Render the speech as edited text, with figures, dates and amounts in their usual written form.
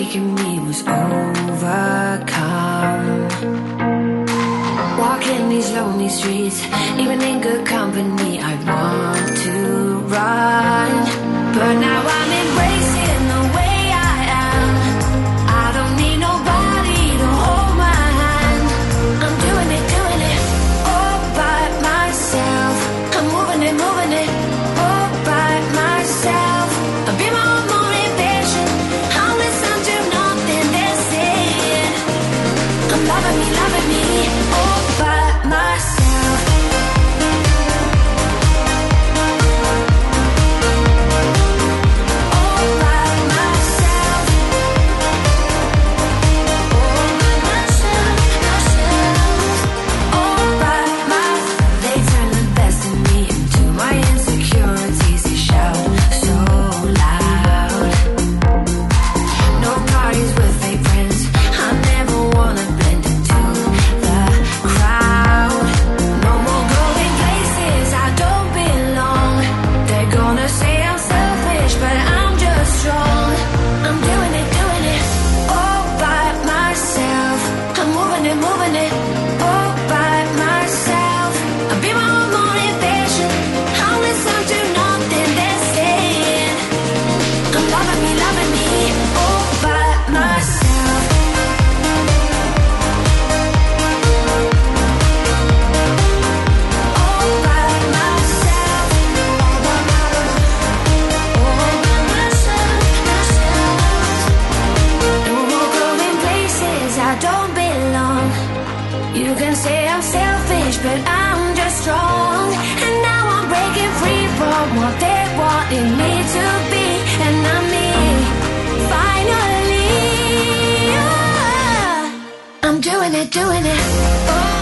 weak in me was overcome. Walking these lonely streets, even in good company, I want to run. But now I'm embracing the way I am. I don't need nobody to hold my hand. I'm doing it all by myself. I'm moving it all by myself. I'll be my own motivation. I'll listen to nothing they're saying. I'm loving me all by myself. All by myself. All by myself. All by myself. They turn the best in me into my insecurities. They shout so loud. No parties with fake friends. I never wanna blend into the crowd. No more going places I don't belong. They're gonna say I'm selfish, but I'm just strong. I'm doing it all by myself. I'm moving it all by myself. I'll be my own motivation. I'll listen to nothing they're saying. I'm loving me all by myself. All by myself. All by myself. No more going places I don't belong. You can say I'm selfish, but I'm just strong. And now I'm breaking free from what they wanted me to be. And I'm me, finally. I'm doing it all